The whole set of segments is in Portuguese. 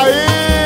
aí!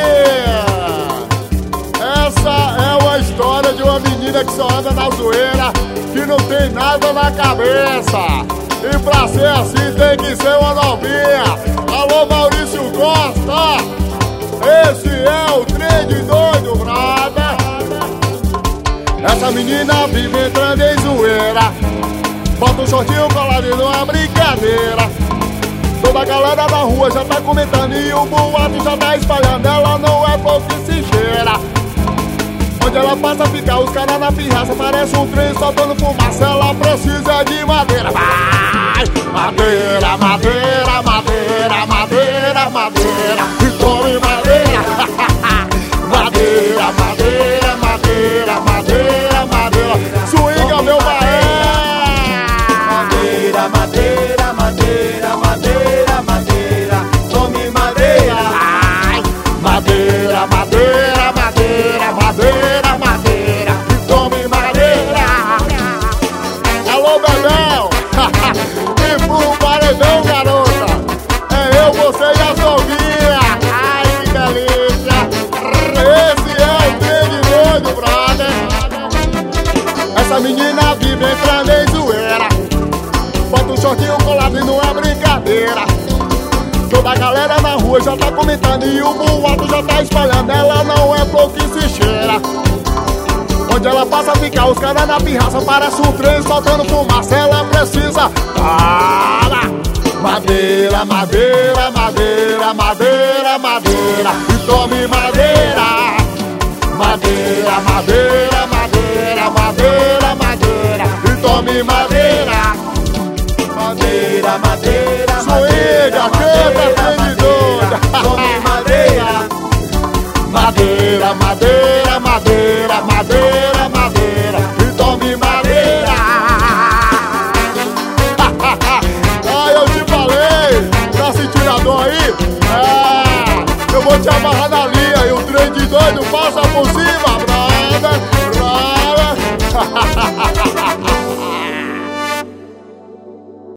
Essa é uma história de uma menina que só anda na zoeira, que não tem nada na cabeça. E pra ser assim tem que ser uma novinha. Alô, Maurício Costa! Esse é o trem de doido, brother. Essa menina vive entrando em zoeira, bota um shortinho colado numa brincadeira. Toda a galera da rua já tá comentando e o boato já tá espalhando. Ela não é pouco que se cheira. Onde ela passa fica os caras na pirraça, parece um trem soltando fumaça. Ela precisa de madeira. Vai! Madeira, madeira, madeira, madeira, madeira. E tome madeira. Madeira, madeira, madeira, madeira, madeira. Swinga, meu baé. Madeira, madeira, madeira, madeira, madeira. Tome madeira. Ai, madeira, madeira, madeira, madeira, madeira. E tome madeira. Alô, Bebel. E pro paredão, garota. É eu, você e a Sovinha. Ai, que delícia. Esse é o trem de doido, brother. Essa menina vive entrando em zoeira, bota um shortinho colado e não é brincadeira. Toda a galera na rua já tá comentando e o boato já tá espalhando. Ela não é pouco que se cheira. Onde ela passa fica os caras na pirraça, parece um trem soltando fumaça. Ela precisa para. Madeira, madeira, madeira, madeira, madeira. E tome madeira. Madeira, madeira.